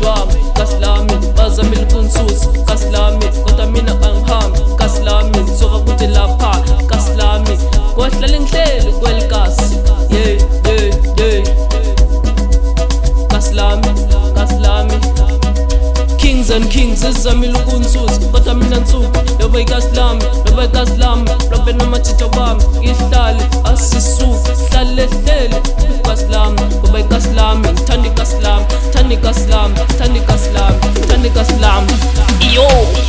dwami kaslami bazamile kunsusa kaslami kodwa mina angihami kaslami soka kuthi lapha kaslami kohlala ngihleli kwelikasi kaslami kings and kings ezamile kunsusa kodwa mina nsuku loba ikaslami lobe namachitha wami ihlale asisuku hlale hlele kaslami loba ikaslami thandi kaslami yo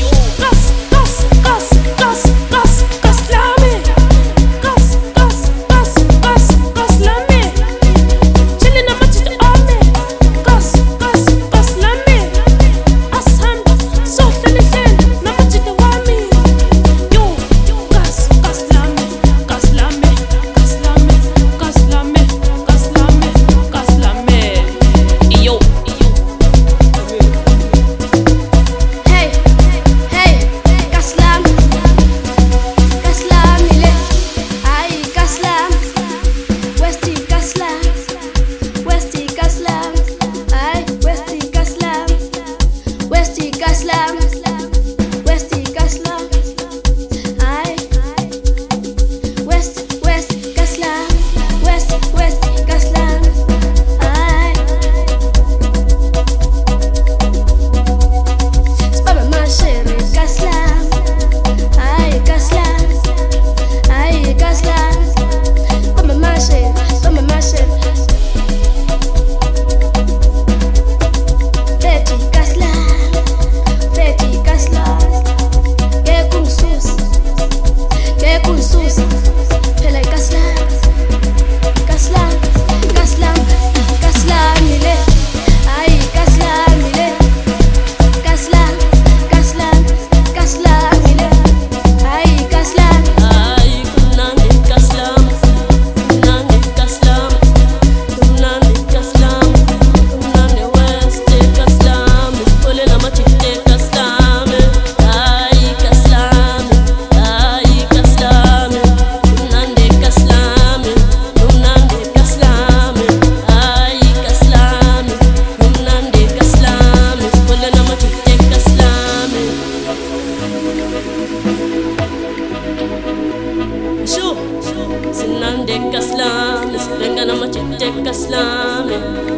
Sinande kaslami, spenga na machete kaslami.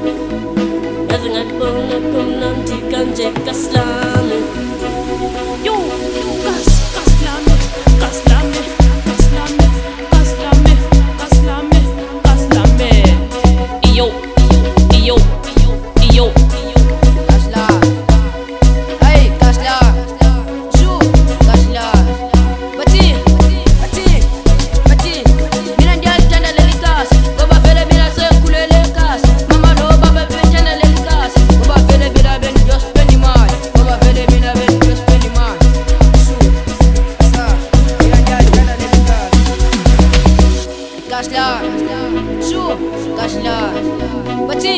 Yazingat pona kumnanti kanje kaslami. Yo, kaslami. Iyo. Kaslam. Hey, kaslam. Shu, kaslam. Bati. Mina ndial jana lelikas. Goba vele bila se kulele kas. Mama no baba ben jana lelikas. Goba vele bila ben just penny man. Goba vele mina ben just penny man. Shu, sa. Mina ndial jana lelikas. Kaslam. Shu, kaslam. Bati.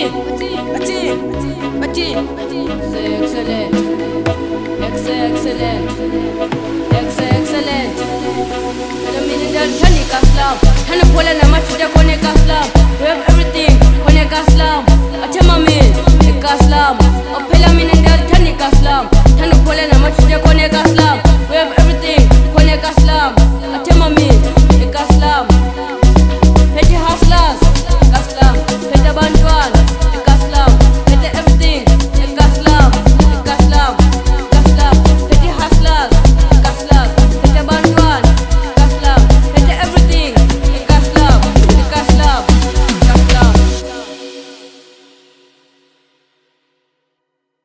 Excellent. Hana minidal hani kaslam. Hana pola na